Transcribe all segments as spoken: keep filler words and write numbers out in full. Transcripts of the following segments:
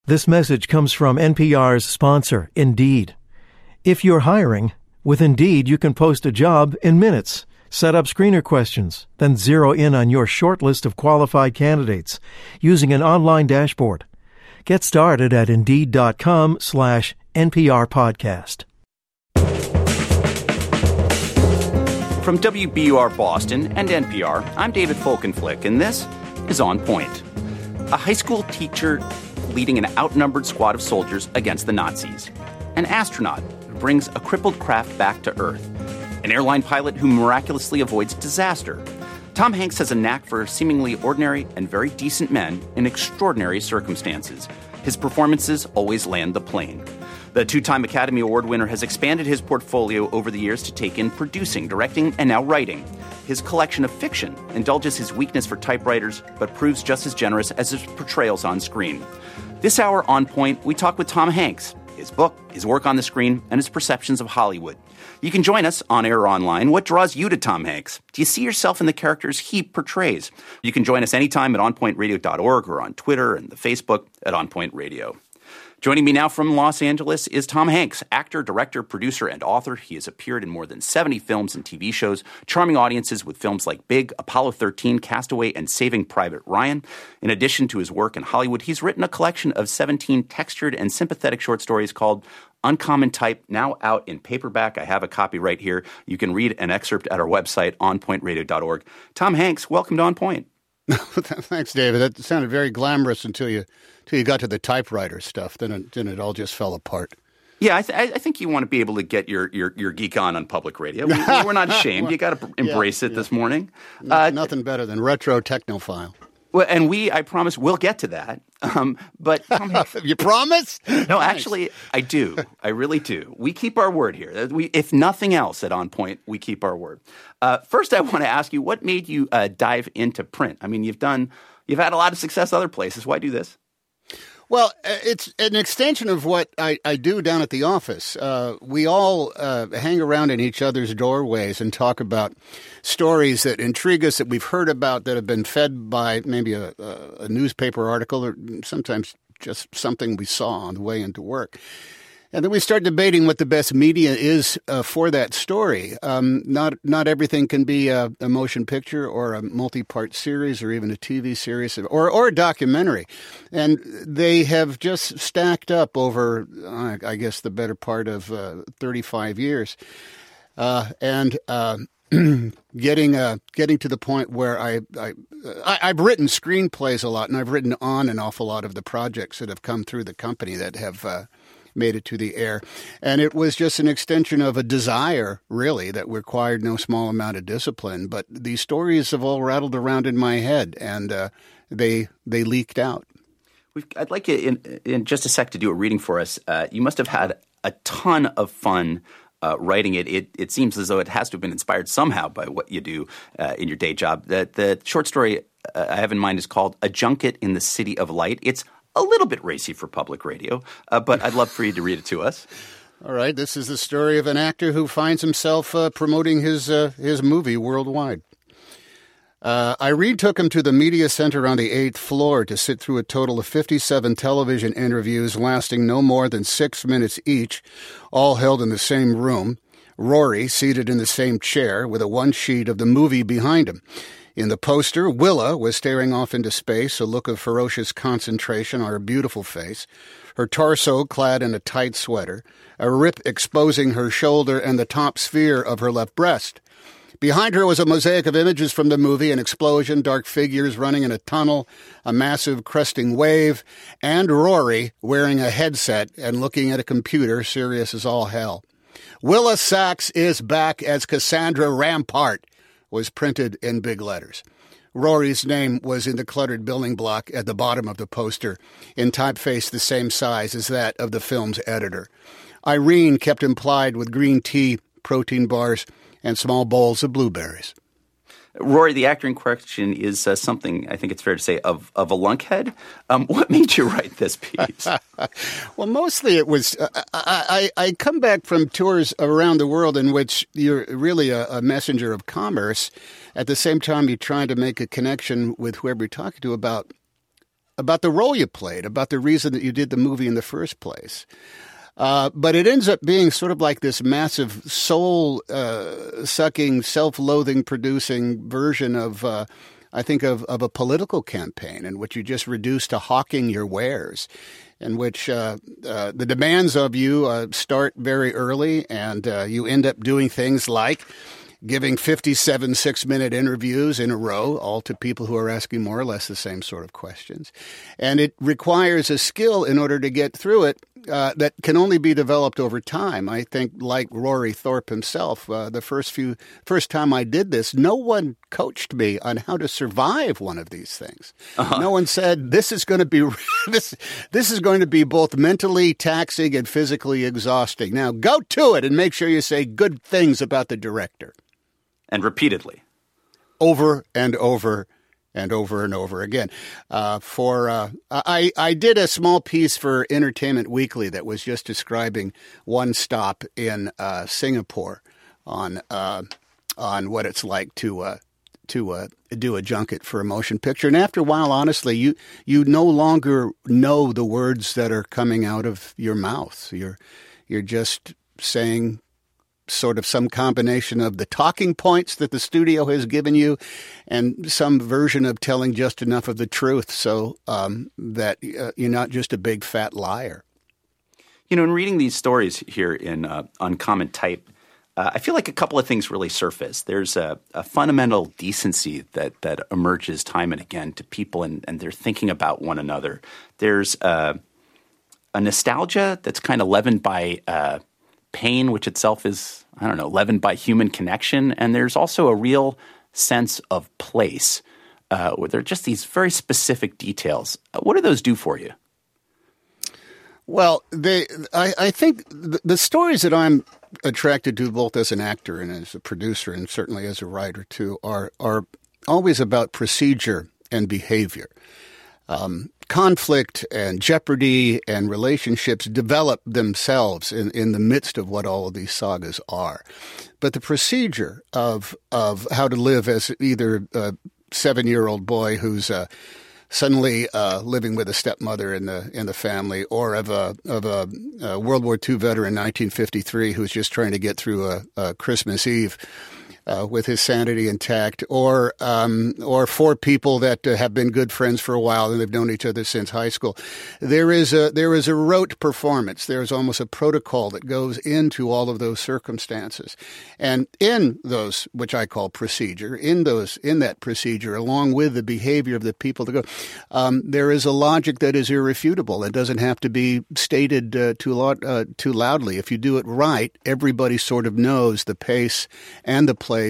This message comes from N P R's sponsor, Indeed. If you're hiring, with Indeed you can post a job in minutes, set up screener questions, then zero in on your short list of qualified candidates using an online dashboard. Get started at Indeed.com slash NPR podcast. From W B U R Boston and N P R, I'm David Folkenflik, and this is On Point. A high school teacher leading an outnumbered squad of soldiers against the Nazis. An astronaut who brings a crippled craft back to Earth. An airline pilot who miraculously avoids disaster. Tom Hanks has a knack for seemingly ordinary and very decent men in extraordinary circumstances. His performances always land the plane. The two-time Academy Award winner has expanded his portfolio over the years to take in producing, directing, and now writing. His collection of fiction indulges his weakness for typewriters, but proves just as generous as his portrayals on screen. This hour on Point, we talk with Tom Hanks, his book, his work on the screen, and his perceptions of Hollywood. You can join us on air or online. What draws you to Tom Hanks? Do you see yourself in the characters he portrays? You can join us anytime at on point radio dot org or on Twitter and the Facebook at On Point Radio. Joining me now from Los Angeles is Tom Hanks, actor, director, producer, and author. He has appeared in more than seventy films and T V shows, charming audiences with films like Big, Apollo thirteen, Castaway, and Saving Private Ryan. In addition to his work in Hollywood, he's written a collection of seventeen textured and sympathetic short stories called Uncommon Type, now out in paperback. I have a copy right here. You can read an excerpt at our website, on point radio dot org. Tom Hanks, welcome to On Point. Thanks, David. That sounded very glamorous until you until you got to the typewriter stuff. Then it, then it all just fell apart. Yeah, I, th- I think you want to be able to get your your, your geek on on public radio. We, we're not ashamed. well, you got to embrace yeah, it yeah. this morning. No, uh, nothing better than retro technophile. Well, and we, I promise, we'll get to that. Um, but Tom Hanks, you promise? No, nice. Actually, I do. I really do. We keep our word here. We, if nothing else at On Point, we keep our word. Uh, first, I want to ask you, what made you uh, dive into print? I mean, you've done, you've had a lot of success other places. Why do this? Well, it's an extension of what I, I do down at the office. Uh, we all uh, hang around in each other's doorways and talk about stories that intrigue us, that we've heard about, that have been fed by maybe a, a newspaper article or sometimes just something we saw on the way into work. And then we start debating what the best media is uh, for that story. Um, not not everything can be a, a motion picture or a multi-part series or even a T V series or, or a documentary. And they have just stacked up over, uh, I guess, the better part of uh, thirty-five years. Uh, and uh, getting uh, getting to the point where I, I, I, I've written screenplays a lot, and I've written on an awful lot of the projects that have come through the company that have uh, made it to the air. And it was just an extension of a desire, really, that required no small amount of discipline. But these stories have all rattled around in my head, and uh, they they leaked out. We've, I'd like you in, in just a sec to do a reading for us. Uh, you must have had a ton of fun uh, writing it. it. It seems as though it has to have been inspired somehow by what you do uh, in your day job. The, the short story uh, I have in mind is called A Junket in the City of Light. It's a little bit racy for public radio, uh, but I'd love for you to read it to us. All right. This is the story of an actor who finds himself uh, promoting his uh, his movie worldwide. Uh, Irene took him to the media center on the eighth floor to sit through a total of fifty-seven television interviews lasting no more than six minutes each, all held in the same room. Rory seated in the same chair with a one sheet of the movie behind him. In the poster, Willa was staring off into space, a look of ferocious concentration on her beautiful face, her torso clad in a tight sweater, a rip exposing her shoulder and the top sphere of her left breast. Behind her was a mosaic of images from the movie, an explosion, dark figures running in a tunnel, a massive cresting wave, and Rory wearing a headset and looking at a computer, serious as all hell. Willa Sachs is back as Cassandra Rampart, was printed in big letters. Rory's name was in the cluttered building block at the bottom of the poster, in typeface the same size as that of the film's editor. Irene kept him plied with green tea, protein bars, and small bowls of blueberries. Rory, the actor in question, is uh, something, I think it's fair to say, of, of a lunkhead. Um, what made you write this piece? Well, mostly it was uh, – I, I, I come back from tours around the world in which you're really a, a messenger of commerce. At the same time, you're trying to make a connection with whoever you're talking to about about the role you played, about the reason that you did the movie in the first place. Uh, but it ends up being sort of like this massive soul-sucking, uh, self-loathing producing version of, uh, I think, of, of a political campaign in which you just reduce to hawking your wares, in which uh, uh, the demands of you uh, start very early, and uh, you end up doing things like giving fifty-seven six-minute interviews in a row, all to people who are asking more or less the same sort of questions. And it requires a skill in order to get through it uh, that can only be developed over time. I think, like Rory Thorpe himself, uh, the first few first time I did this, no one coached me on how to survive one of these things. Uh-huh. No one said, this is going to be this this is going to be both mentally taxing and physically exhausting. Now go to it and make sure you say good things about the director. And repeatedly. Over and over and over and over again. Uh, for uh, I, I did a small piece for Entertainment Weekly that was just describing one stop in uh, Singapore on uh, on what it's like to uh, to uh, do a junket for a motion picture. And after a while, honestly, you you no longer know the words that are coming out of your mouth. You're you're just saying sort of some combination of the talking points that the studio has given you and some version of telling just enough of the truth so um, that uh, you're not just a big fat liar. You know, in reading these stories here in uh, Uncommon Type, uh, I feel like a couple of things really surface. There's a, a fundamental decency that that emerges time and again to people, and, and they're thinking about one another. There's uh, a nostalgia that's kind of leavened by uh, pain, which itself is, I don't know, leavened by human connection. And there's also a real sense of place uh, where there are just these very specific details. Uh, what do those do for you? Well, they, I, I think the, the stories that I'm attracted to, both as an actor and as a producer, and certainly as a writer too, are are always about procedure and behavior. Um, conflict and jeopardy and relationships develop themselves in, in the midst of what all of these sagas are. But the procedure of of how to live as either a seven-year-old boy who's uh, suddenly uh, living with a stepmother in the in the family, or of a of a, a World War Two veteran, nineteen fifty-three, who's just trying to get through a, a Christmas Eve Uh, with his sanity intact, or um, or for people that uh, have been good friends for a while and they've known each other since high school. There is a there is a rote performance. There's almost a protocol that goes into all of those circumstances, and in those, which I call procedure, in those in that procedure, along with the behavior of the people that go, um, there is a logic that is irrefutable. It doesn't have to be stated uh, too loud, uh, too loudly. If you do it right, everybody sort of knows the pace and the place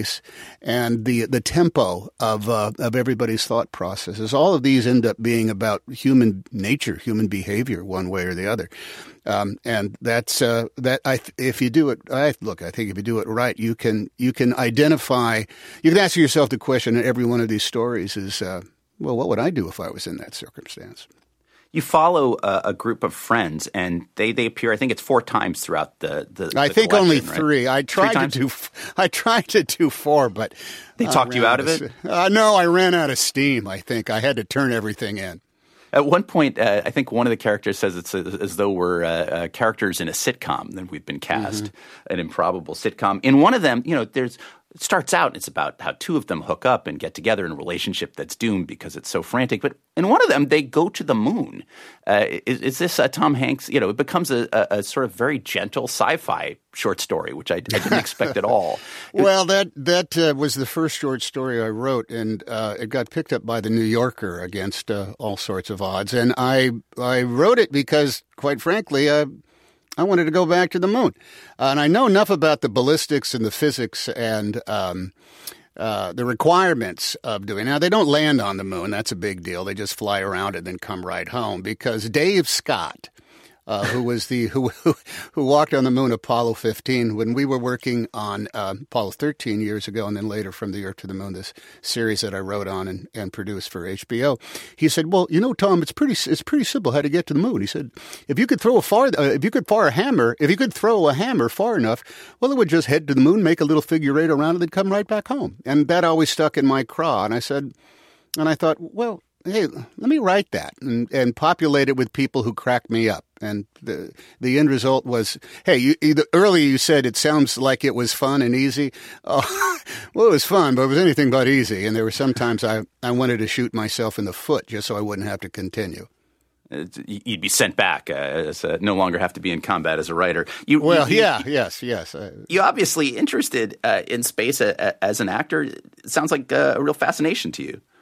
and the the tempo of uh, of everybody's thought processes. All of these end up being about human nature, human behavior, one way or the other. Um, and that's uh, that. I if you do it, I look. I think if you do it right, you can you can identify. You can ask yourself the question in every one of these stories: is uh, well, what would I do if I was in that circumstance? You follow a, a group of friends, and they, they appear. I think it's four times throughout the. the I the think only three. Right? I tried three to do. I tried to do four, but they talked you out of it. Uh, no, I ran out of steam. I think I had to turn everything in. At one point, uh, I think one of the characters says it's as, as though we're uh, uh, characters in a sitcom that we've been cast, mm-hmm. an improbable sitcom. In one of them, you know, there's. It starts out, it's about how two of them hook up and get together in a relationship that's doomed because it's so frantic. But in one of them, they go to the moon. Uh, is, is this uh, Tom Hanks? You know, it becomes a, a, a sort of very gentle sci-fi short story, which I, I didn't expect at all. Well, that that uh, was the first short story I wrote, and uh, it got picked up by the New Yorker against uh, all sorts of odds. And I I wrote it because, quite frankly, uh, I wanted to go back to the moon. Uh, and I know enough about the ballistics and the physics and um, uh, the requirements of doing. Now, they don't land on the moon. That's a big deal. They just fly around and then come right home, because Dave Scott, uh, who was the who, who who walked on the moon, Apollo fifteen, when we were working on uh, Apollo thirteen years ago, and then later From the Earth to the Moon, this series that I wrote on and, and produced for H B O. He said, "Well, you know, Tom, it's pretty it's pretty simple how to get to the moon." He said, "If you could throw a far uh, if you could fire a hammer, if you could throw a hammer far enough, well, it would just head to the moon, make a little figure eight around it, and come right back home." And that always stuck in my craw. And I said, and I thought, well, hey, let me write that and, and populate it with people who crack me up. And the the end result was, hey, you, you, earlier you said it sounds like it was fun and easy. Oh, well, it was fun, but it was anything but easy. And there were some times I, I wanted to shoot myself in the foot just so I wouldn't have to continue. You'd be sent back, uh, as, uh, no longer have to be in combat as a writer. You, well, you, yeah, yes, yes. You're obviously interested uh, in space a, a, as an actor. It sounds like uh, a real fascination to you.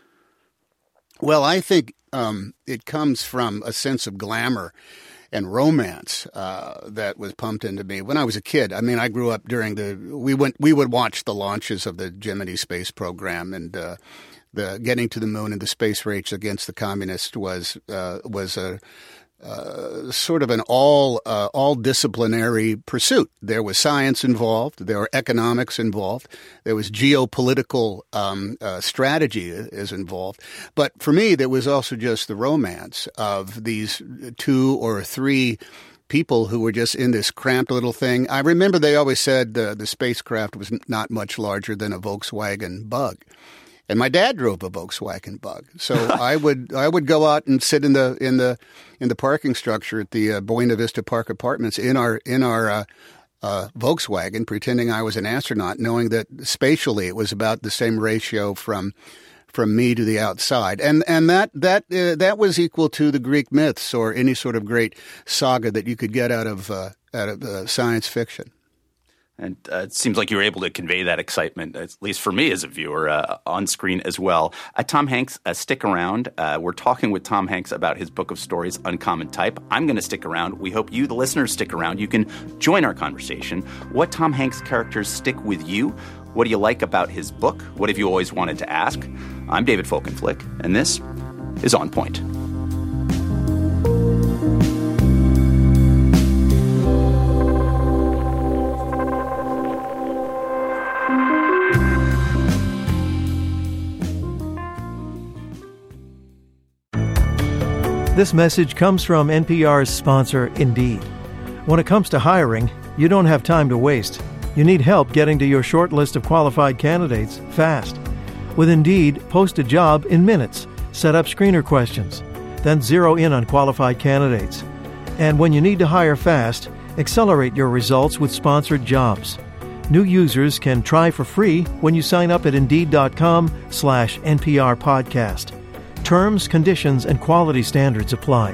Well, I think um, it comes from a sense of glamour and romance uh, that was pumped into me when I was a kid. I mean, I grew up during the we went we would watch the launches of the Gemini space program, and uh, the getting to the moon and the space race against the communists was uh, was a uh, sort of an all uh, all disciplinary pursuit. There was science involved, there were economics involved, there was geopolitical um, uh, strategy is involved. But for me, there was also just the romance of these two or three people who were just in this cramped little thing. I remember they always said the the spacecraft was not much larger than a Volkswagen Bug. And my dad drove a Volkswagen Bug, so I would I would go out and sit in the in the in the parking structure at the uh, Buena Vista Park Apartments in our in our uh, uh, Volkswagen, pretending I was an astronaut, knowing that spatially it was about the same ratio from from me to the outside, and and that that uh, that was equal to the Greek myths or any sort of great saga that you could get out of uh, out of uh, science fiction. And uh, it seems like you were able to convey that excitement, at least for me as a viewer, uh, on screen as well. Uh, Tom Hanks, uh, stick around. Uh, we're talking with Tom Hanks about his book of stories, Uncommon Type. I'm going to stick around. We hope you, the listeners, stick around. You can join our conversation. What Tom Hanks characters stick with you? What do you like about his book? What have you always wanted to ask? I'm David Folkenflik, and this is On Point. This message comes from N P R's sponsor, Indeed. When it comes to hiring, you don't have time to waste. You need help getting to your short list of qualified candidates fast. With Indeed, post a job in minutes, set up screener questions, then zero in on qualified candidates. And when you need to hire fast, accelerate your results with sponsored jobs. New users can try for free when you sign up at Indeed.com slash NPR podcast. Terms, conditions, and quality standards apply.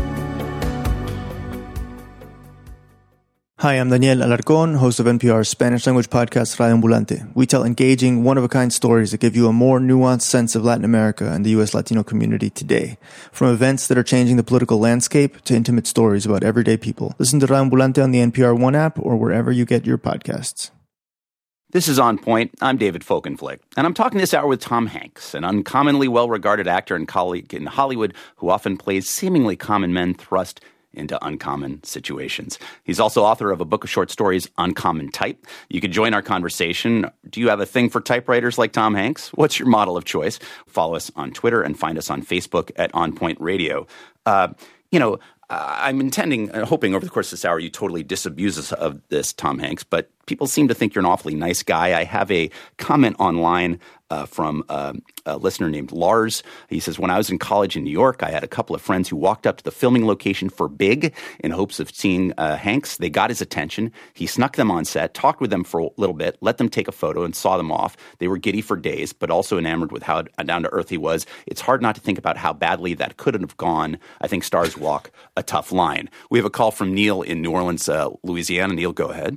Hi, I'm Daniel Alarcón, host of N P R's Spanish-language podcast Radio Ambulante. We tell engaging, one-of-a-kind stories that give you a more nuanced sense of Latin America and the U S Latino community today. From events that are changing the political landscape to intimate stories about everyday people. Listen to Radio Ambulante on the N P R One app or wherever you get your podcasts. This is On Point. I'm David Folkenflik, and I'm talking this hour with Tom Hanks, an uncommonly well-regarded actor and colleague in Hollywood who often plays seemingly common men thrust into uncommon situations. He's also author of a book of short stories, Uncommon Type. You could join our conversation. Do you have a thing for typewriters like Tom Hanks? What's your model of choice? Follow us on Twitter and find us on Facebook at On Point Radio. Uh, you know, I'm intending, uh, hoping over the course of this hour you totally disabuse us of this, Tom Hanks, but people seem to think you're an awfully nice guy. I have a comment online uh, from uh, a listener named Lars. He says, when I was in college in New York, I had a couple of friends who walked up to the filming location for Big in hopes of seeing uh, Hanks. They got his attention. He snuck them on set, talked with them for a little bit, let them take a photo, and saw them off. They were giddy for days, but also enamored with how down-to-earth he was. It's hard not to think about how badly that could have gone. I think stars walk a tough line. We have a call from Neil in New Orleans, uh, Louisiana. Neil, go ahead.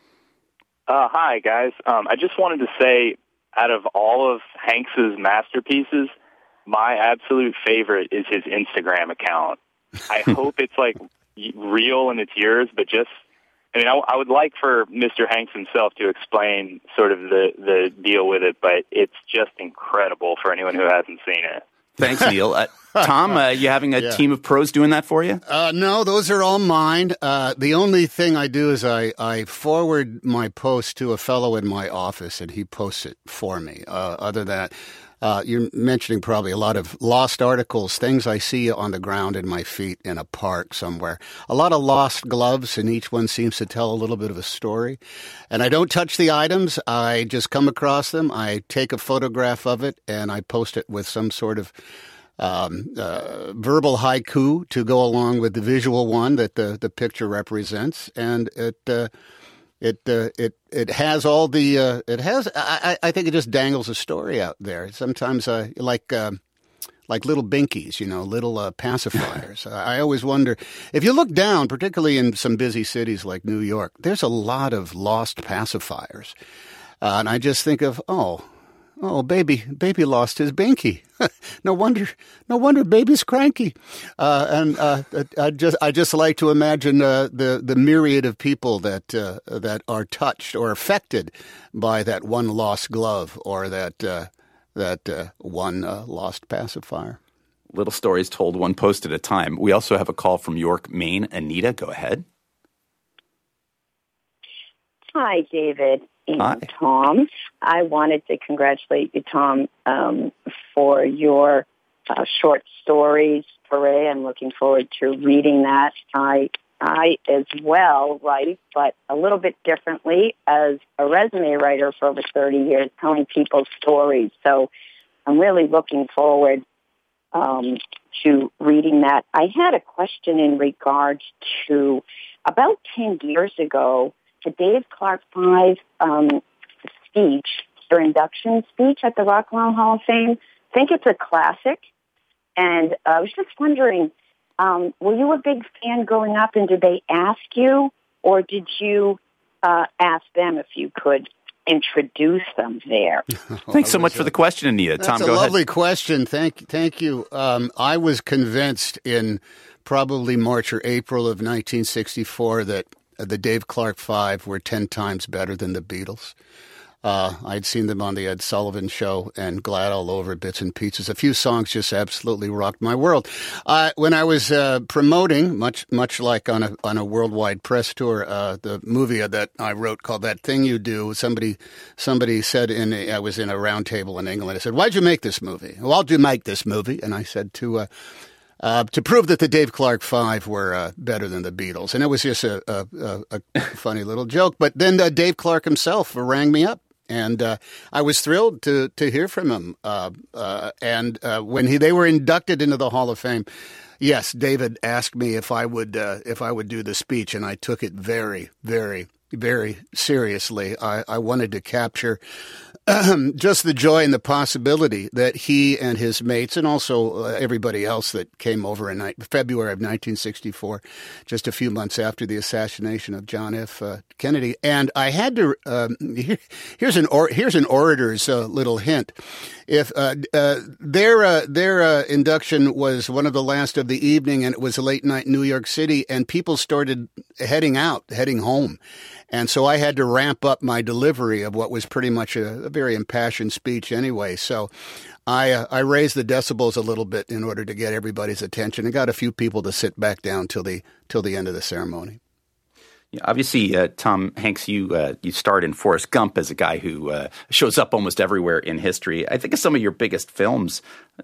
Uh, hi, guys. Um, I just wanted to say, out of all of Hanks's masterpieces, my absolute favorite is his Instagram account. I hope it's, like, real and it's yours, but just, I mean, I, I would like for Mister Hanks himself to explain sort of the, the deal with it, but it's just incredible for anyone who hasn't seen it. Thanks, Neil. Uh, Tom, uh, you having a yeah. team of pros doing that for you? Uh, no, those are all mine. Uh, the only thing I do is I, I forward my post to a fellow in my office, and he posts it for me. Uh, other than that, uh, you're mentioning probably a lot of lost articles, things I see on the ground in my feet in a park somewhere. A lot of lost gloves, and each one seems to tell a little bit of a story. And I don't touch the items. I just come across them. I take a photograph of it, and I post it with some sort of um, uh, verbal haiku to go along with the visual one that the, the picture represents. And it uh, it uh, it it has all the uh, it has. I, I think it just dangles a story out there. Sometimes uh, like. Uh, Like little binkies, you know, little uh, pacifiers. I always wonder, if you look down, particularly in some busy cities like New York, there's a lot of lost pacifiers. Uh, and I just think of, oh, oh, baby, baby lost his binky. no wonder, no wonder baby's cranky. Uh, and uh, I just, I just like to imagine uh, the the myriad of people that uh, that are touched or affected by that one lost glove or that. Uh, that uh, one uh, lost pacifier. Little stories told one post at a time. We also have a call from York, Maine. Anita, go ahead. Hi, David and Hi. Tom. I wanted to congratulate you, Tom, um, for your uh, short stories foray. I'm looking forward to reading that. I I, as well, write, but a little bit differently as a resume writer for over thirty years, telling people's stories. So I'm really looking forward um, to reading that. I had a question in regards to about ten years ago, the Dave Clark Five um, speech, their induction speech at the Rock and Roll Hall of Fame. I think it's a classic. And I was just wondering, Um, were you a big fan growing up, and did they ask you, or did you uh, ask them if you could introduce them there? Thanks so much for the question, Anita. That's Tom, a go lovely ahead. question. Thank, thank you. Um, I was convinced in probably March or April of nineteen sixty-four that the Dave Clark Five were ten times better than the Beatles. Uh, I'd seen them on the Ed Sullivan Show and Glad All Over, Bits and Pieces. A few songs just absolutely rocked my world. Uh, when I was uh, promoting, much much like on a on a worldwide press tour, uh, the movie that I wrote called That Thing You Do, somebody somebody said, in a, I was in a round table in England, I said, why'd you make this movie? Well, I'll do make this movie. And I said, to... Uh, Uh, to prove that the Dave Clark Five were uh, better than the Beatles. And it was just a, a, a, a funny little joke. But then uh, Dave Clark himself rang me up, and uh, I was thrilled to to hear from him. Uh, uh, and uh, when he they were inducted into the Hall of Fame, yes, David asked me if I would uh, if I would do the speech, and I took it very, very, very seriously. I, I wanted to capture Um, just the joy and the possibility that he and his mates, and also uh, everybody else that came over in ni- February of nineteen sixty-four, just a few months after the assassination of John F. Uh, Kennedy. And I had to. Um, here, here's an or, here's an orator's uh, little hint. If uh, uh, their uh, their uh, induction was one of the last of the evening, and it was a late night in New York City, and people started heading out, heading home. And so I had to ramp up my delivery of what was pretty much a, a very impassioned speech anyway. So I uh, I raised the decibels a little bit in order to get everybody's attention, and got a few people to sit back down till the till the end of the ceremony. Yeah, obviously, uh, Tom Hanks, you uh, you starred in Forrest Gump as a guy who uh, shows up almost everywhere in history. I think of some of your biggest films,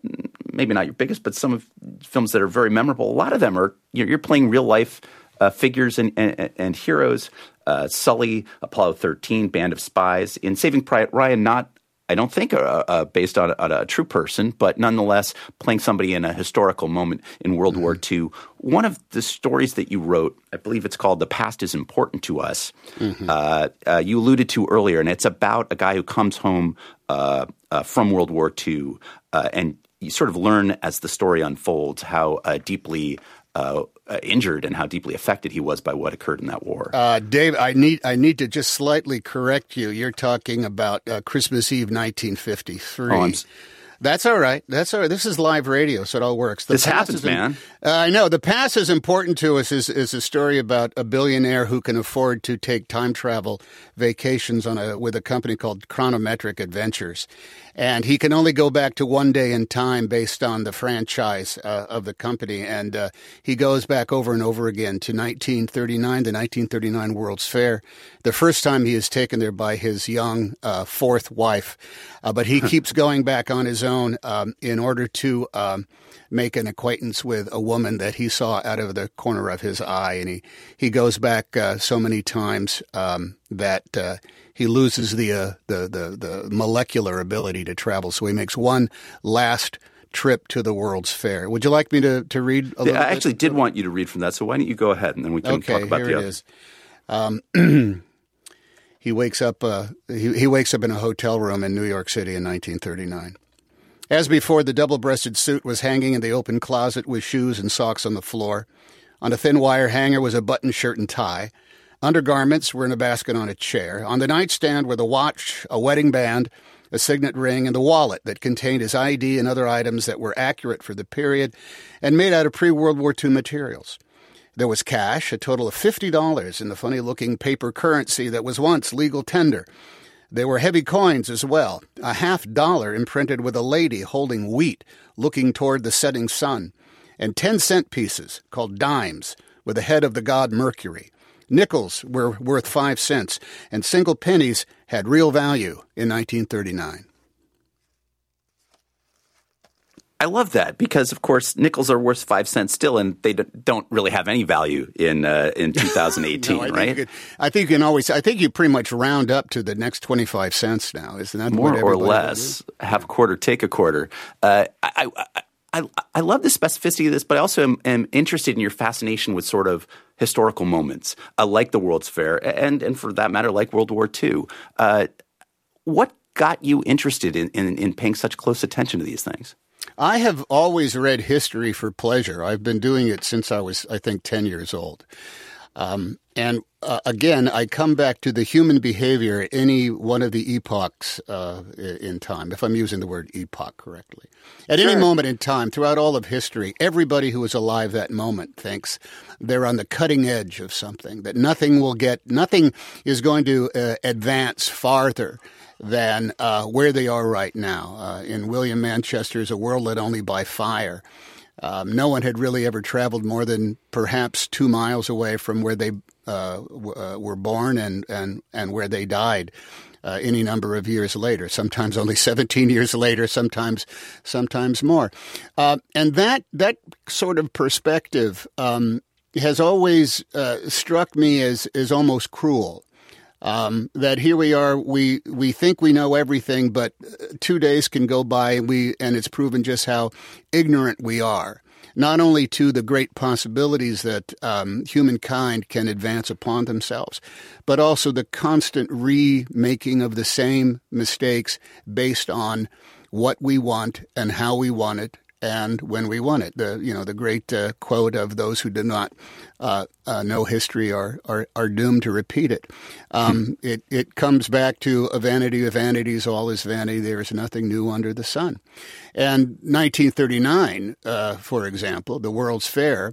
maybe not your biggest, but some of films that are very memorable. A lot of them are you're, you're playing real life uh, figures and, and, and heroes. Uh, Sully, Apollo thirteen, Band of Spies. In Saving Private Ryan, not, I don't think, uh, uh, based on, on a true person, but nonetheless playing somebody in a historical moment in World mm-hmm. War Two. One of the stories that you wrote, I believe it's called The Past is Important to Us, mm-hmm. uh, uh, you alluded to earlier, and it's about a guy who comes home uh, uh, from World War Two, uh, and you sort of learn as the story unfolds how uh, deeply Uh, uh, injured and how deeply affected he was by what occurred in that war. Uh, Dave, I need I need to just slightly correct you. You're talking about uh, Christmas Eve, nineteen fifty-three. Oh, I'm s- That's all right. That's all right. This is live radio, so it all works. The this happens, in, man. Uh, I know. The past is important to us is, is a story about a billionaire who can afford to take time travel vacations on a with a company called Chronometric Adventures. And he can only go back to one day in time based on the franchise uh, of the company. And uh, he goes back over and over again to nineteen thirty-nine, the nineteen thirty-nine World's Fair. The first time he is taken there by his young uh, fourth wife. Uh, but he keeps going back on his own um, in order to um, make an acquaintance with a woman that he saw out of the corner of his eye. And he, he goes back uh, so many times um, that uh, he loses the, uh, the the the molecular ability to travel. So he makes one last trip to the World's Fair. Would you like me to, to read a little I bit? actually did want you to read from that, so why don't you go ahead and then we can okay, talk about here the it other. is. Um, he wakes up. Uh, he, he wakes up in a hotel room in New York City in nineteen thirty-nine. As before, the double-breasted suit was hanging in the open closet with shoes and socks on the floor. On a thin wire hanger was a button shirt and tie. Undergarments were in a basket on a chair. On the nightstand were the watch, a wedding band, a signet ring, and the wallet that contained his I D and other items that were accurate for the period and made out of pre-World War Two materials. There was cash, a total of fifty dollars in the funny-looking paper currency that was once legal tender. There were heavy coins as well, a half dollar imprinted with a lady holding wheat looking toward the setting sun, and ten-cent pieces called dimes with the head of the god Mercury. Nickels were worth five cents, and single pennies had real value in nineteen thirty-nine. I love that because, of course, nickels are worth five cents still, and they don't really have any value in uh, in two thousand eighteen, no, I right? Think you could, I think you can always. I think you pretty much round up to the next twenty-five cents now, isn't that more what or less? Have a quarter, take a quarter. Uh, I, I I I love the specificity of this, but I also am, am interested in your fascination with sort of historical moments, uh, like the World's Fair, and and for that matter, like World War Two. Uh, what got you interested in, in in paying such close attention to these things? I have always read history for pleasure. I've been doing it since I was, I think, ten years old. Um, and uh, again, I come back to the human behavior at any one of the epochs uh, in time, if I'm using the word epoch correctly. At sure. any moment in time, throughout all of history, everybody who was alive that moment thinks they're on the cutting edge of something, that nothing will get, nothing is going to uh, advance farther than uh, where they are right now. Uh, in William Manchester's A World Lit Only by Fire, um, no one had really ever traveled more than perhaps two miles away from where they uh, w- uh, were born and, and, and where they died uh, any number of years later, sometimes only seventeen years later, sometimes sometimes more. Uh, and that, that sort of perspective um, has always uh, struck me as, as almost cruel. Um, that here we are, we we think we know everything, but two days can go by, and we and it's proven just how ignorant we are, not only to the great possibilities that um, humankind can advance upon themselves, but also the constant remaking of the same mistakes based on what we want and how we want it and when we want it. The you know the great uh, quote of those who do not uh, uh, know history are, are are doomed to repeat it. Um, it it comes back to a vanity of vanities, all is vanity. There is nothing new under the sun. And nineteen thirty-nine, uh, for example, the World's Fair.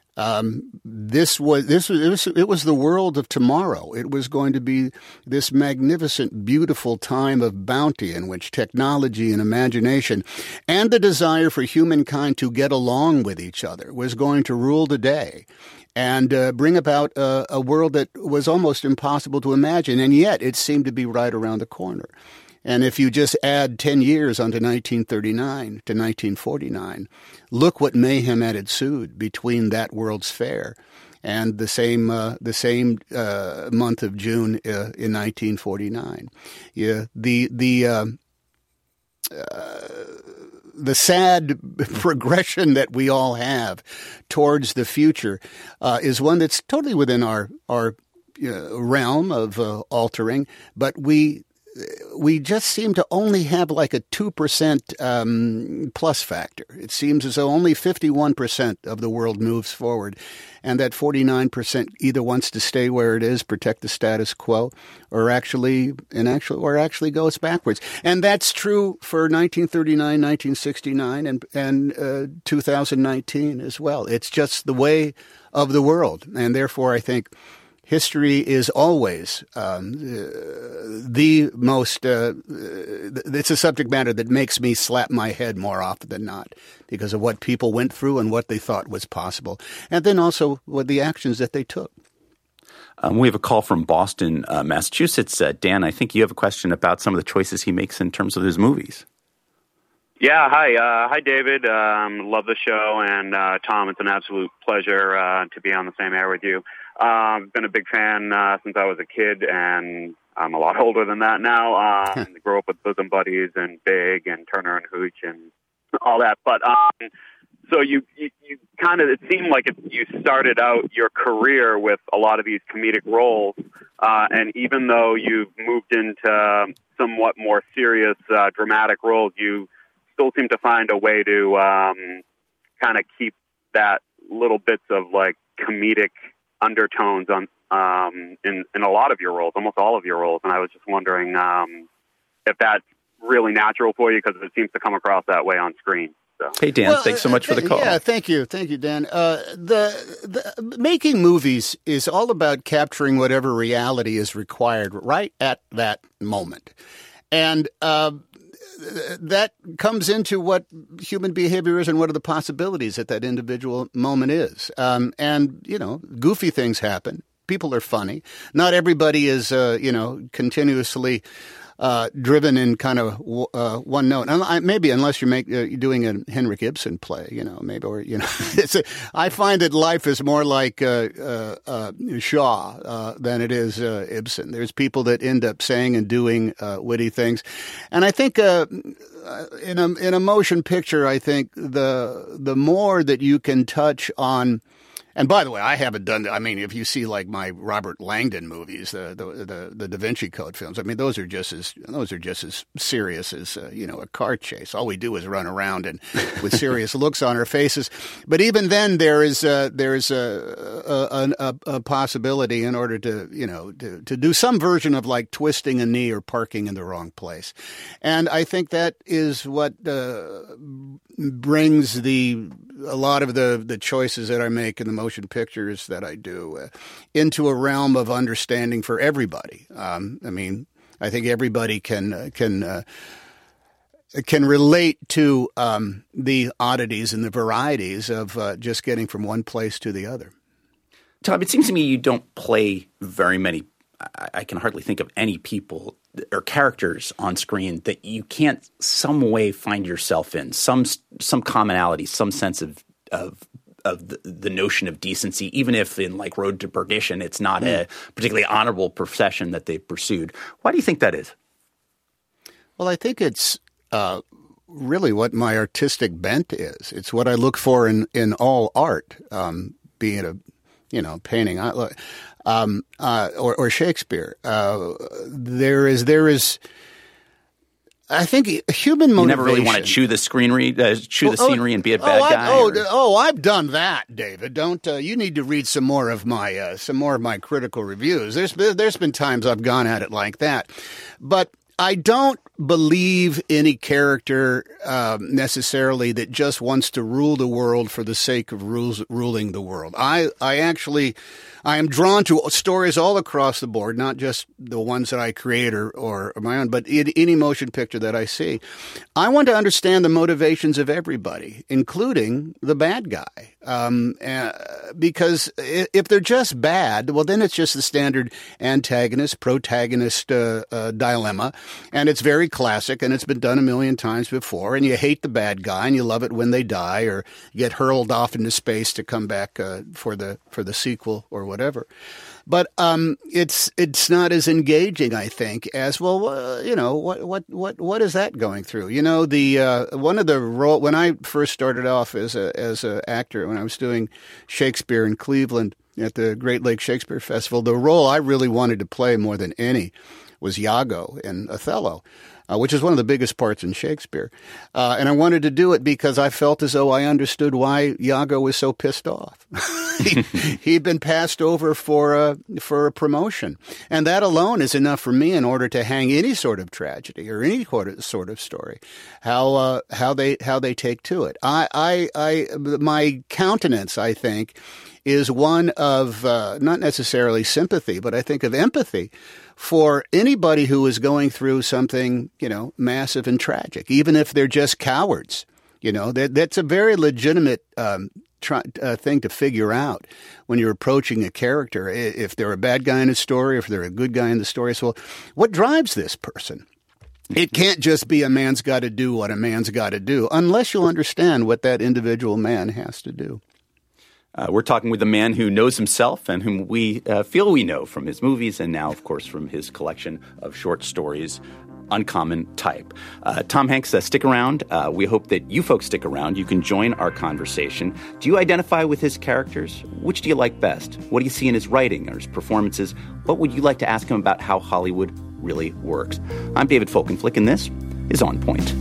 Um, this was this was it, was it was the world of tomorrow. It was going to be this magnificent, beautiful time of bounty in which technology and imagination and the desire for humankind to get along with each other was going to rule the day and uh, bring about a, a world that was almost impossible to imagine, and yet it seemed to be right around the corner. And if you just add ten years onto nineteen thirty-nine to nineteen forty-nine, look what mayhem had ensued between that World's Fair and the same uh, the same uh, month of June uh, in nineteen forty-nine. Yeah, the the uh, uh, the sad progression that we all have towards the future uh, is one that's totally within our our uh, realm of uh, altering, but we. We just seem to only have like a two percent um, plus factor. It seems as though only fifty-one percent of the world moves forward, and that forty-nine percent either wants to stay where it is, protect the status quo, or actually, and actually, or actually goes backwards. And that's true for nineteen thirty-nine, nineteen sixty-nine, and and uh, two thousand nineteen as well. It's just the way of the world, and therefore, I think. History is always um, uh, the most, uh, it's a subject matter that makes me slap my head more often than not because of what people went through and what they thought was possible. And then also what the actions that they took. Um, we have a call from Boston, uh, Massachusetts. Uh, Dan, I think you have a question about some of the choices he makes in terms of his movies. Yeah, hi. Uh, hi, David. Um, love the show. And uh, Tom, it's an absolute pleasure uh, to be on the same air with you. Uh, I've been a big fan uh, since I was a kid, and I'm a lot older than that now. Um, grew up with Bosom Buddies and Big and Turner and Hooch and all that. But um, so you, you, you kind of, it seemed like it, you started out your career with a lot of these comedic roles. Uh, and even though you've moved into somewhat more serious, uh, dramatic roles, you still seem to find a way to um, kind of keep that little bits of like comedic undertones on um, in, in a lot of your roles, almost all of your roles. And I was just wondering um, if that's really natural for you, because it seems to come across that way on screen. So. Hey, Dan, well, thanks so much uh, for the call. Yeah, thank you. Thank you, Dan. Uh, the, the making movies is all about capturing whatever reality is required right at that moment. And uh, that comes into what human behavior is and what are the possibilities at that individual moment is. Um, and, you know, goofy things happen. People are funny. Not everybody is, uh, you know, continuously uh, driven in kind of uh, one note. And maybe unless you're, make, uh, you're doing a Henrik Ibsen play, you know, maybe, or, you know, it's a, I find that life is more like uh, uh, uh, Shaw uh, than it is uh, Ibsen. There's people that end up saying and doing uh, witty things. And I think uh, in a in a motion picture, I think the the more that you can touch on. And by the way, I haven't done. I mean, if you see like my Robert Langdon movies, the the the, the Da Vinci Code films, I mean, those are just as those are just as serious as uh, you know, a car chase. All we do is run around and with serious looks on our faces. But even then, there is uh, there is a, a, a, a possibility in order to you know to, to do some version of like twisting a knee or parking in the wrong place. And I think that is what uh, brings the a lot of the the choices that I make in the motion pictures that I do uh, into a realm of understanding for everybody. Um, I mean, I think everybody can uh, can uh, can relate to um, the oddities and the varieties of uh, just getting from one place to the other. Tom, it seems to me you don't play very many. I, I can hardly think of any people or characters on screen that you can't some way find yourself in, some some commonality, some sense of of of the, the notion of decency, even if in like Road to Perdition, it's not mm. a particularly honorable profession that they've pursued. Why do you think that is? Well, I think it's uh, really what my artistic bent is. It's what I look for in, in all art, um, be it a, you know, painting um, uh, or, or Shakespeare. Uh, there is, there is, I think human motivation. You never really want to chew the screenery, uh, chew oh, the scenery, and be a bad oh, guy. Oh, or? oh, I've done that, David. Don't uh, you need to read some more of my uh, some more of my critical reviews? There's been, there's been times I've gone at it like that, but I don't believe any character um, necessarily that just wants to rule the world for the sake of rules, ruling the world. I I actually. I am drawn to stories all across the board, not just the ones that I create or, or my own, but in any motion picture that I see. I want to understand the motivations of everybody, including the bad guy. Um, uh, because if they're just bad, well, then it's just the standard antagonist, protagonist uh, uh, dilemma. And it's very classic, and it's been done a million times before. And you hate the bad guy, and you love it when they die or get hurled off into space to come back uh, for the for the sequel or whatever. But um, it's it's not as engaging, I think, as well. Uh, you know, what what what what is that going through? You know, the uh, one of the role when I first started off as a as an actor, when I was doing Shakespeare in Cleveland at the Great Lakes Shakespeare Festival, the role I really wanted to play more than any was Iago in Othello. Uh, which is one of the biggest parts in Shakespeare. Uh, and I wanted to do it because I felt as though I understood why Iago was so pissed off. he, he'd been passed over for a, for a promotion. And that alone is enough for me in order to hang any sort of tragedy or any sort of story, how uh, how they how they take to it. I, I, I my countenance, I think, is one of uh, not necessarily sympathy, but I think of empathy for anybody who is going through something, you know, massive and tragic, even if they're just cowards. You know, that that's a very legitimate um, try, uh, thing to figure out when you're approaching a character. If they're a bad guy in a story, if they're a good guy in the story. So, what drives this person? It can't just be a man's got to do what a man's got to do, unless you understand what that individual man has to do. Uh, we're talking with a man who knows himself and whom we uh, feel we know from his movies and now, of course, from his collection of short stories. uncommon type. Uh, Tom Hanks, uh, stick around. Uh, we hope that you folks stick around. You can join our conversation. Do you identify with his characters? Which do you like best? What do you see in his writing or his performances? What would you like to ask him about how Hollywood really works? I'm David Folkenflik, and this is On Point.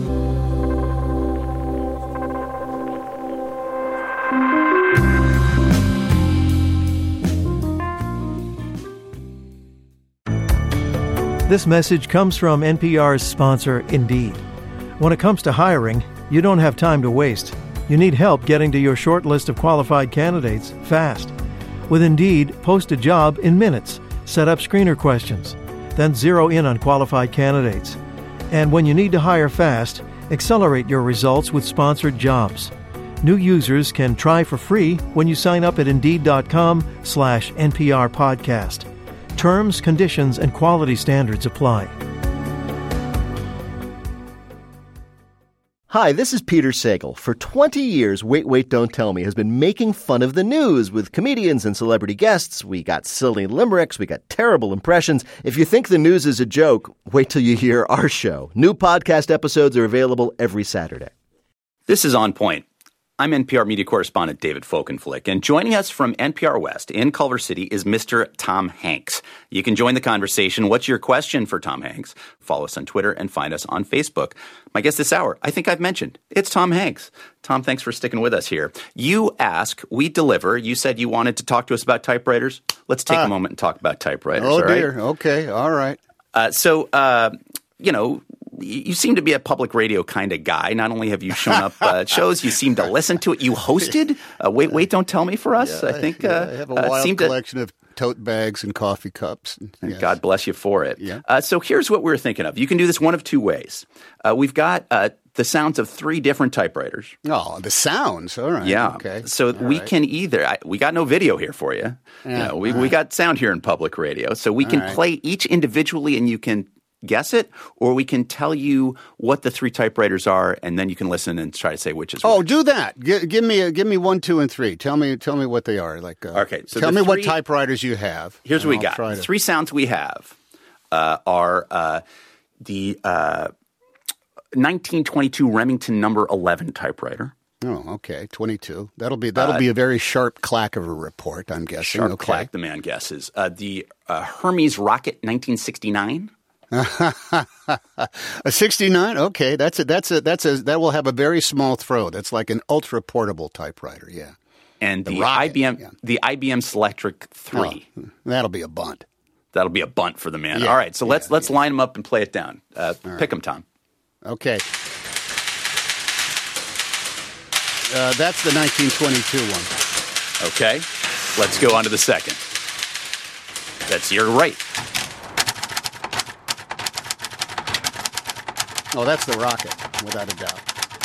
This message comes from N P R's sponsor, Indeed. When it comes to hiring, you don't have time to waste. You need help getting to your short list of qualified candidates fast. With Indeed, post a job in minutes, set up screener questions, then zero in on qualified candidates. And when you need to hire fast, accelerate your results with sponsored jobs. New users can try for free when you sign up at Indeed.com slash NPR podcast. Terms, conditions, and quality standards apply. Hi, this is Peter Sagal. For twenty years, Wait, Wait, Don't Tell Me has been making fun of the news with comedians and celebrity guests. We got silly limericks. We got terrible impressions. If you think the news is a joke, wait till you hear our show. New podcast episodes are available every Saturday. This is On Point. I'm N P R media correspondent David Folkenflik, and joining us from N P R West in Culver City is Mister Tom Hanks. You can join the conversation. What's your question for Tom Hanks? Follow us on Twitter and find us on Facebook. My guest this hour, I think I've mentioned, it's Tom Hanks. Tom, thanks for sticking with us here. You ask, we deliver. You said you wanted to talk to us about typewriters. Let's take uh, a moment and talk about typewriters. Oh, all right? dear. Okay. All right. Uh, so, uh, you know, you seem to be a public radio kind of guy. Not only have you shown up uh, at shows, you seem to listen to it. You hosted uh, Wait, Wait, Don't Tell Me for us. Yeah, I think yeah, uh, I have a wild uh, collection to, of tote bags and coffee cups. And yes. God bless you for it. Yeah. Uh, so here's what we were thinking of. You can do this one of two ways. Uh, we've got uh, the sounds of three different typewriters. Oh, the sounds. All right. Yeah. Okay. So All we right. can either I, – we got no video here for you. Yeah. You know, we, All we right. got sound here in public radio. So we can All right. play each individually and you can – guess it, or we can tell you what the three typewriters are, and then you can listen and try to say which is Oh, which. do that. G- give me a, give me one, two, and three. Tell me tell me what they are. Like, uh, Okay, so tell the me what three- typewriters you have. Here's and what we I'll got. try The to- three sounds we have uh, are uh, the uh, nineteen twenty-two Remington number eleven typewriter. Oh, okay, twenty-two. That'll be that'll Uh, be a very sharp clack of a report, I'm guessing. Sharp okay. clack, the man guesses. Uh, the uh, Hermes Rocket nineteen sixty-nine. A sixty-nine. Okay, that's a that's a that's a that will have a very small throw. That's like an ultra portable typewriter. Yeah, And the, The Rocket, I B M yeah. the I B M Selectric three. Oh, that'll be a bunt. That'll be a bunt for the man. Yeah, All right, so yeah, let's let's yeah. line them up and play it down. Uh, pick them, Tom. Okay. Uh, that's the nineteen twenty-two one. Okay, let's go on to the second. That's your right. Oh, that's the Rocket, without a doubt.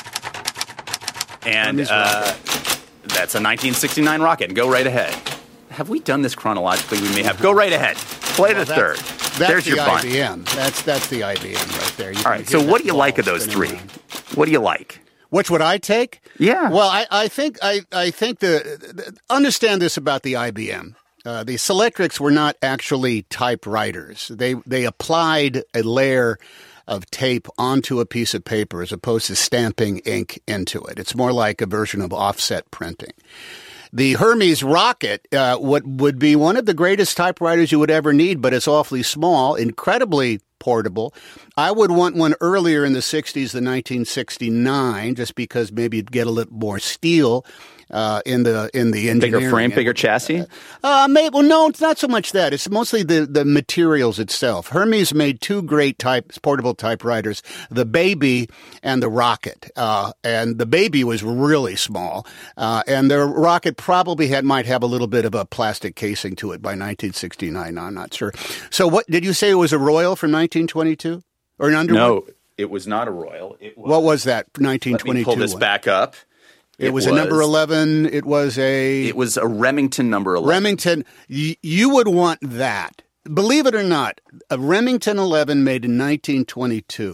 And Hermes uh, that's a nineteen sixty-nine Rocket. Go right ahead. Have we done this chronologically? We may have. Go right ahead. Play Well, the that's- third. That's There's the your bunt. I B M. That's that's the I B M right there. You All can right, so hear what that do you like of ball those spinning three? around. What do you like? Which would I take? Yeah. Well, I, I think I, I think the, the understand this about the I B M. Uh, the Selectrics were not actually typewriters. They they applied a layer of tape onto a piece of paper as opposed to stamping ink into it. It's more like a version of offset printing. The Hermes Rocket uh, would, would be one of the greatest typewriters you would ever need, but it's awfully small, incredibly portable. I would want one earlier in the sixties, the nineteen sixty-nine, just because maybe you'd get a little more steel uh, in the in the engineering. Bigger frame, bigger chassis? Uh, maybe, well, no, it's not so much that. It's mostly the, the materials itself. Hermes made two great type portable typewriters, the Baby and the Rocket. Uh, and the Baby was really small. Uh, and the Rocket probably had might have a little bit of a plastic casing to it by nineteen sixty-nine. I'm not sure. So what, did you say it was a Royal from nineteen twenty-two? Or an Underwood? No, it was not a Royal. It was, What was that, nineteen let me twenty-two pull this one? back up. It, was, a number eleven. It was a... It was a Remington number eleven. Remington, y- you would want that. Believe it or not, a Remington eleven made in nineteen twenty-two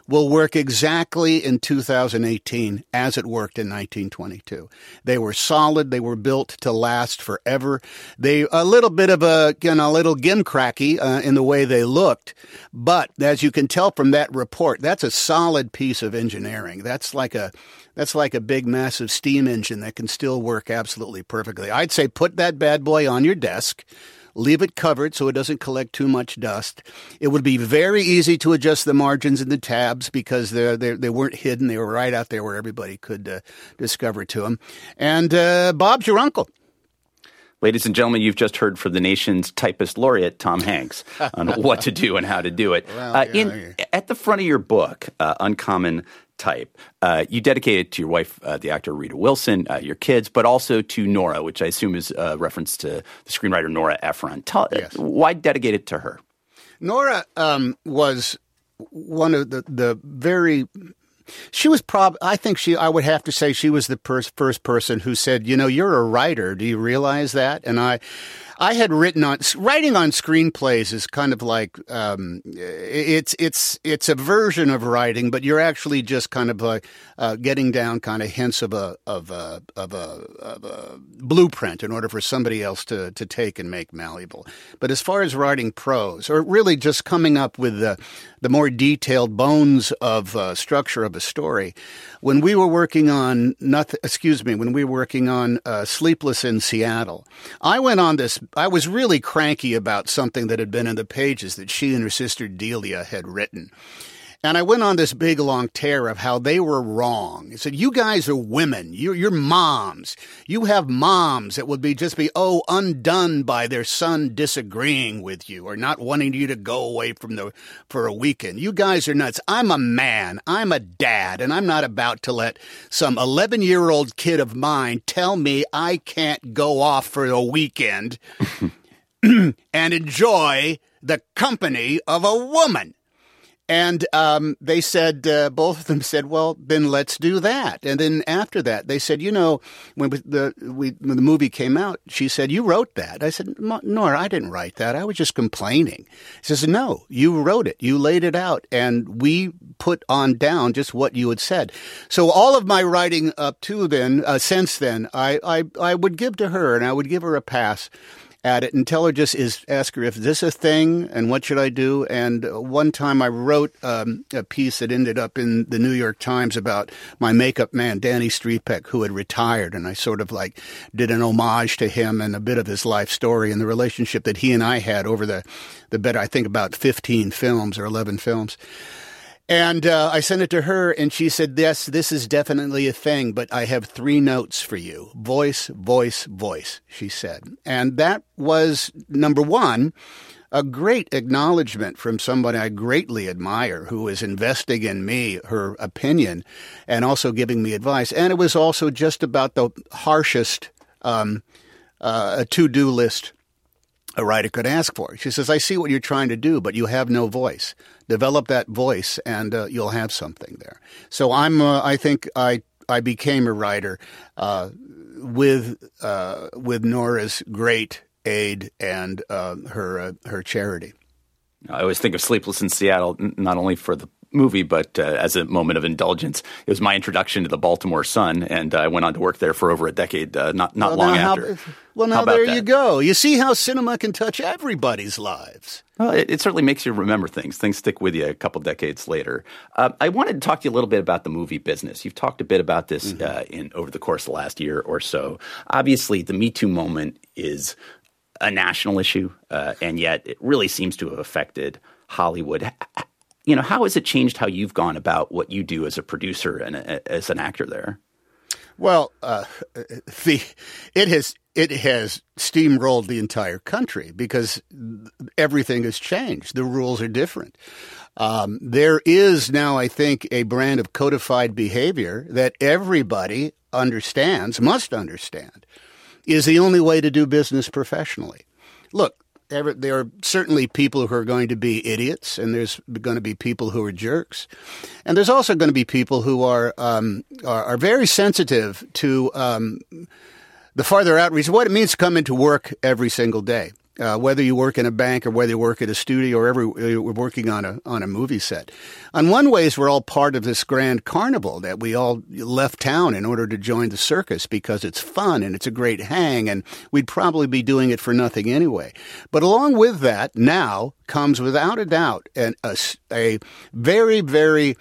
will work exactly in two thousand eighteen as it worked in nineteen twenty-two. They were solid. They were built to last forever. They a little bit of a, you know, a little gimcracky uh, in the way they looked. But as you can tell from that report, that's a solid piece of engineering. That's like a That's like a big, massive steam engine that can still work absolutely perfectly. I'd say put that bad boy on your desk. Leave it covered so it doesn't collect too much dust. It would be very easy to adjust the margins and the tabs because they're, they're, they weren't hidden. They were right out there where everybody could uh, discover to them. And uh, Bob's your uncle. Ladies and gentlemen, you've just heard from the nation's typist laureate, Tom Hanks, on what to do and how to do it. Well, uh, yeah, in, yeah. At the front of your book, uh, Uncommon Type, uh, you dedicate it to your wife, uh, the actor Rita Wilson, uh, your kids, but also to Nora, which I assume is a reference to the screenwriter Nora Ephron. Tell, Yes. uh, why dedicate it to her? Nora um, was one of the, the very... She was prob. I think she. I would have to say she was the pers- first person who said, "You know, you're a writer. Do you realize that?" And I, I had written on writing on screenplays is kind of like um, it's it's it's a version of writing, but you're actually just kind of like uh, getting down kind of hints of a of a of a, of a blueprint in order for somebody else to to take and make malleable. But as far as writing prose, or really just coming up with the the more detailed bones of uh, structure of a story. When we were working on nothing, excuse me, when we were working on uh, Sleepless in Seattle, I went on this. I was really cranky about something that had been in the pages that she and her sister Delia had written. And I went on this big, long tear of how they were wrong. I said, you guys are women. You're, you're moms. You have moms that would be just be, oh, undone by their son disagreeing with you or not wanting you to go away from the for a weekend. You guys are nuts. I'm a man. I'm a dad. And I'm not about to let some eleven-year-old kid of mine tell me I can't go off for a weekend and enjoy the company of a woman. And um, they said, uh, both of them said, well, then let's do that. And then after that, they said, you know, when the we, when the movie came out, she said, you wrote that. I said, Nora, I didn't write that. I was just complaining. She says, no, you wrote it. You laid it out. And we put on down just what you had said. So all of my writing up to then, uh, since then, I, I, I would give to her and I would give her a pass at it and tell her just is ask her if this is a thing and what should I do. And one time I wrote um, a piece that ended up in the New York Times about my makeup man, Danny Strepek, who had retired. And I sort of like did an homage to him and a bit of his life story and the relationship that he and I had over the, the better, I think about fifteen films or eleven films. And uh, I sent it to her, and she said, yes, this is definitely a thing, but I have three notes for you. Voice, voice, voice, she said. And that was, number one, a great acknowledgement from somebody I greatly admire who is investing in me, her opinion, and also giving me advice. And it was also just about the harshest um, uh, to-do list a writer could ask for. She says, I see what you're trying to do, but you have no voice. Develop that voice and uh, you'll have something there. So I'm, uh, I think I, I became a writer uh, with, uh, with Nora's great aid and uh, her, uh, her charity. I always think of Sleepless in Seattle, not only for the movie, but uh, as a moment of indulgence. It was my introduction to the Baltimore Sun, and uh, I went on to work there for over a decade, uh, not not well, long now, after. How, well, now there that? you go. You see how cinema can touch everybody's lives. Well, it, it certainly makes you remember things. Things stick with you a couple decades later. Uh, I wanted to talk to you a little bit about the movie business. You've talked a bit about this mm-hmm. uh, in over the course of the last year or so. Obviously, the Me Too moment is a national issue, uh, and yet it really seems to have affected Hollywood. You know, how has it changed how you've gone about what you do as a producer and a, as an actor there? Well, uh, the it has it has steamrolled the entire country because everything has changed. The rules are different. Um, there is now, I think, a brand of codified behavior that everybody understands, must understand, is the only way to do business professionally. Look. There are certainly people who are going to be idiots, and there's going to be people who are jerks. And there's also going to be people who are um, are, are very sensitive to um, the farther outreach, what it means to come into work every single day. Uh, whether you work in a bank or whether you work at a studio or ever we're working on a on a movie set. On one ways, we're all part of this grand carnival that we all left town in order to join the circus because it's fun and it's a great hang, and we'd probably be doing it for nothing anyway. But along with that, now comes without a doubt an, a, a very, very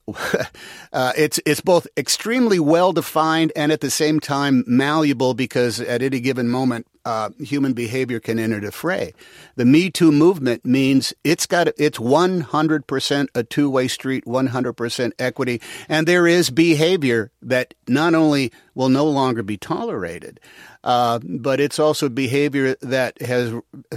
Uh, it's it's both extremely well defined and at the same time malleable, because at any given moment uh, human behavior can enter the fray. The Me Too movement means it's got it's one hundred percent a two way street, one hundred percent equity, and there is behavior that not only will no longer be tolerated, uh, but it's also behavior that has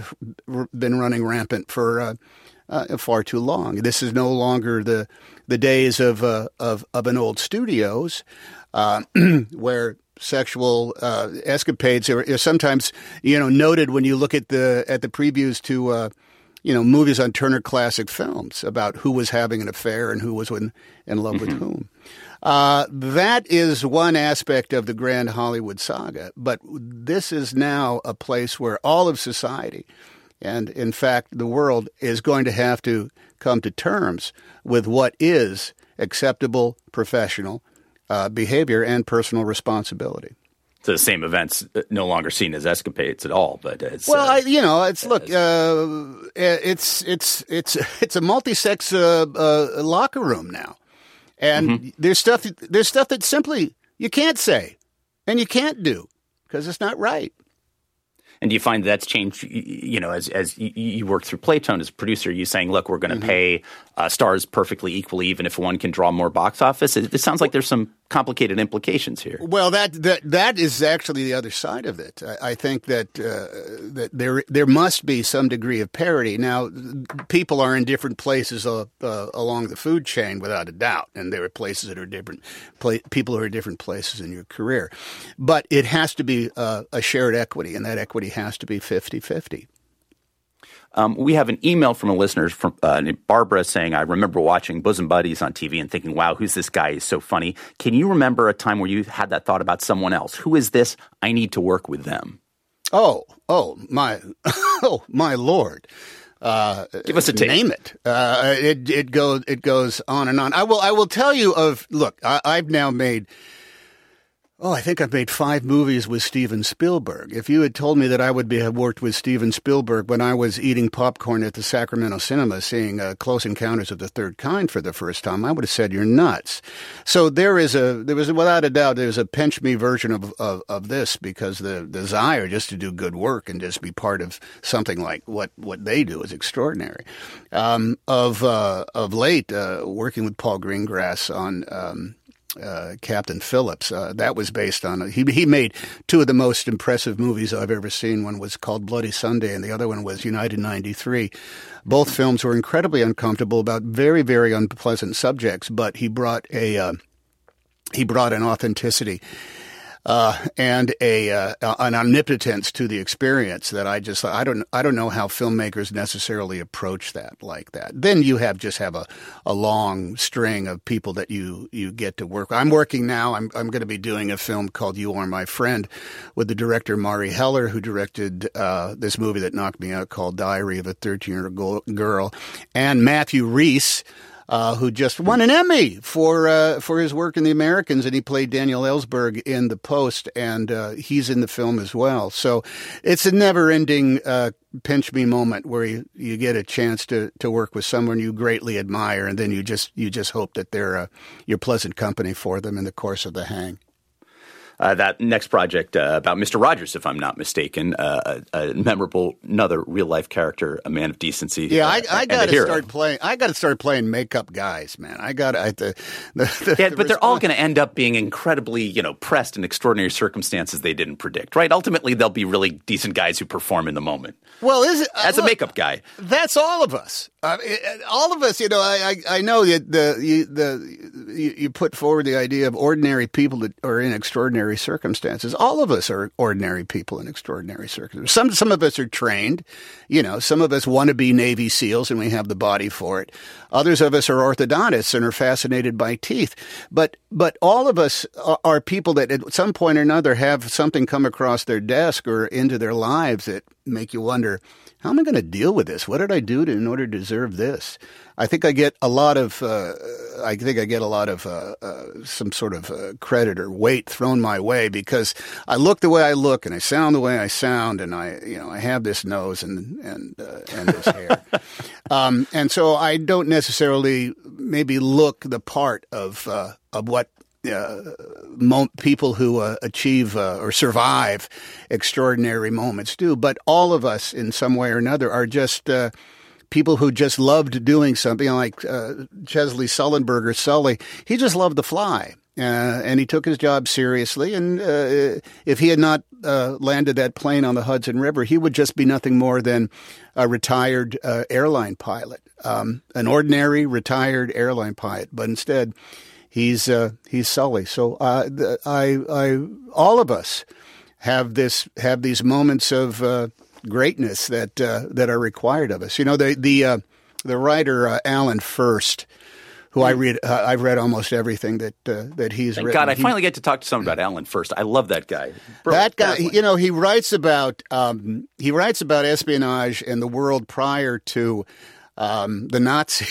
been running rampant for uh, uh, far too long. This is no longer the the days of uh, of of an old studios uh, where sexual uh, escapades are, are sometimes, you know, noted when you look at the at the previews to uh, you know movies on Turner Classic Films about who was having an affair and who was in, in love mm-hmm. with whom. Uh, that is one aspect of the grand Hollywood saga, but this is now a place where all of society, and in fact the world, is going to have to come to terms with what is acceptable professional uh, behavior and personal responsibility. So the same events no longer seen as escapades at all, but it's well, uh, I, you know, it's look, uh, it's it's it's it's a multi-sex uh, uh, locker room now, and mm-hmm. there's stuff there's stuff that simply you can't say and you can't do because it's not right. And do you find that's changed, you know, as as you work through Playtone as a producer, you saying, look, we're going to mm-hmm. pay uh, stars perfectly equally, even if one can draw more box office? It, it sounds like there's some complicated implications here. Well, that that that is actually the other side of it. I, I think that uh, that there there must be some degree of parity. Now, people are in different places uh, uh, along the food chain, without a doubt, and there are places that are different. Pla- people who are different places in your career, but it has to be uh, a shared equity, and that equity has to be fifty-fifty. Um, we have an email from a listener, from uh, named Barbara, saying, I remember watching Bosom Buddies on T V and thinking, wow, who's this guy? He's so funny. Can you remember a time where you had that thought about someone else? Who is this? I need to work with them. Oh, oh, my, oh, my Lord. Uh, Give us a tape. Name it. Uh, it, it goes, it goes on and on. I will, I will tell you of, look, I, I've now made, Oh, I think I've made five movies with Steven Spielberg. If you had told me that I would be, have worked with Steven Spielberg when I was eating popcorn at the Sacramento Cinema, seeing uh, Close Encounters of the Third Kind for the first time, I would have said, you're nuts. So there is a, there was, without a doubt, there's a pinch me version of, of, of this, because the desire just to do good work and just be part of something like what, what they do is extraordinary. Um, of, uh, of late, uh, working with Paul Greengrass on, um, Uh, Captain Phillips. Uh, that was based on, he he made two of the most impressive movies I've ever seen. One was called Bloody Sunday and the other one was United ninety-three. Both films were incredibly uncomfortable about very, very unpleasant subjects, but he brought a, uh, he brought an authenticity Uh, and a uh, an omnipotence to the experience that I just I don't I don't know how filmmakers necessarily approach that like that. Then you have just have a, a long string of people that you, you get to work with. I'm working now. I'm I'm going to be doing a film called You Are My Friend with the director Mari Heller, who directed uh, this movie that knocked me out called Diary of a thirteen-Year-Old Girl, and Matthew Rhys, Uh, who just won an Emmy for uh, for his work in The Americans, and he played Daniel Ellsberg in The Post, and uh, he's in the film as well. So it's a never-ending uh, pinch-me moment where you, you get a chance to, to work with someone you greatly admire, and then you just you just hope that they're uh, you're pleasant company for them in the course of the hang. Uh, that next project uh, about Mister Rogers, if I'm not mistaken, uh, a, a memorable, another real-life character, a man of decency. Yeah, uh, I, I got to start playing. I got to start playing makeup guys, man. I got to. The, the, the, yeah, the but they're response- all going to end up being incredibly, you know, pressed in extraordinary circumstances they didn't predict, right? Ultimately, they'll be really decent guys who perform in the moment. Well, is it uh, as look, a makeup guy? That's all of us. Uh, all of us, you know. I I, I know that the you, the you, you put forward the idea of ordinary people that are in extraordinary circumstances. All of us are ordinary people in extraordinary circumstances. Some some of us are trained, you know. Some of us want to be Navy SEALs, and we have the body for it. Others of us are orthodontists and are fascinated by teeth. But but all of us are people that at some point or another have something come across their desk or into their lives that make you wonder, how am I going to deal with this? What did I do to, in order to deserve this? I think I get a lot of, uh, I think I get a lot of uh, uh, some sort of uh, credit or weight thrown my way because I look the way I look and I sound the way I sound, and I, you know, I have this nose and and uh, and this hair, um, and so I don't necessarily maybe look the part of uh, of what. Uh, mo- people who uh, achieve uh, or survive extraordinary moments do. But all of us in some way or another are just uh, people who just loved doing something like uh, Chesley Sullenberger, Sully. He just loved to fly. Uh, and he took his job seriously. And uh, if he had not uh, landed that plane on the Hudson River, he would just be nothing more than a retired uh, airline pilot, um, an ordinary retired airline pilot. But instead, He's uh, he's Sully. So uh, the, I I all of us have this have these moments of uh, greatness that uh, that are required of us. You know, the the uh, the writer uh, Alan Furst, who I read uh, I've read almost everything that uh, that he's Thank written. God, I he, finally get to talk to someone about Alan Furst. I love that guy. Bro, that guy, definitely. you know, he writes about um, he writes about espionage in the world prior to. Um, the Nazi,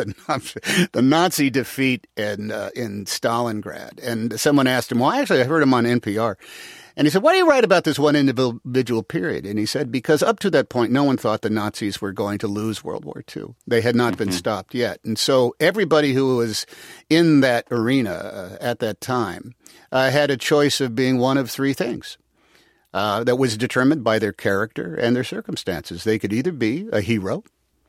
the, the Nazi defeat in uh, in Stalingrad, and someone asked him. Well, actually, I heard him on N P R, and he said, "Why do you write about this one individual period?" And he said, "Because up to that point, no one thought the Nazis were going to lose World War Two. They had not mm-hmm. been stopped yet, and so everybody who was in that arena uh, at that time uh, had a choice of being one of three things." Uh, that was determined by their character and their circumstances. They could either be a hero,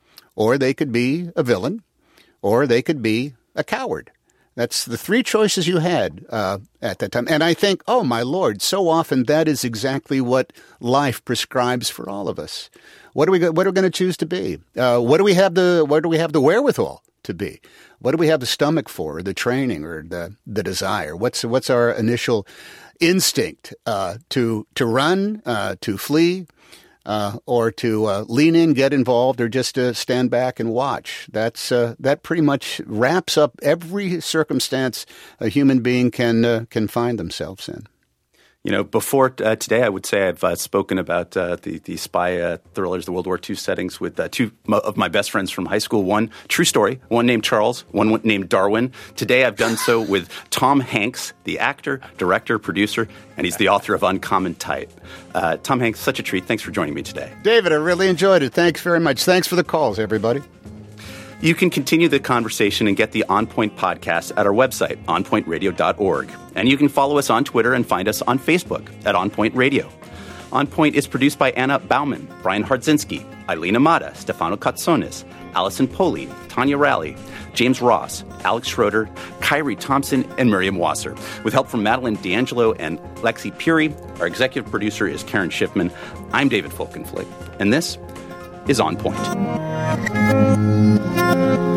or they could be a villain, or they could be a coward. That's the three choices you had uh, at that time. And I think, oh, my Lord, so often that is exactly what life prescribes for all of us. What are we, what are we going to choose to be? Uh, what do we have the what do we have the wherewithal to be? What do we have the stomach for, or the training, or the the desire? What's what's our initial instinct uh, to to run, uh, to flee? Uh, or to uh, lean in, get involved, or just to stand back and watch. That's uh, that pretty much wraps up every circumstance a human being can uh, can find themselves in. You know, before uh, today, I would say I've uh, spoken about uh, the, the spy uh, thrillers, the World War Two settings with uh, two of my best friends from high school. One, true story, one named Charles, one named Darwin. Today, I've done so with Tom Hanks, the actor, director, producer, and he's the author of Uncommon Type. Uh, Tom Hanks, such a treat. Thanks for joining me today. David, I really enjoyed it. Thanks very much. Thanks for the calls, everybody. You can continue the conversation and get the On Point podcast at our website, on point radio dot org. And you can follow us on Twitter and find us on Facebook at On Point Radio. On Point is produced by Anna Bauman, Brian Hardzinski, Eileen Amata, Stefano Katsonis, Allison Poli, Tanya Rowley, James Ross, Alex Schroeder, Kyrie Thompson, and Miriam Wasser. With help from Madeline D'Angelo and Lexi Puri, our executive producer is Karen Schiffman. I'm David Folkenflik, and this is On Point.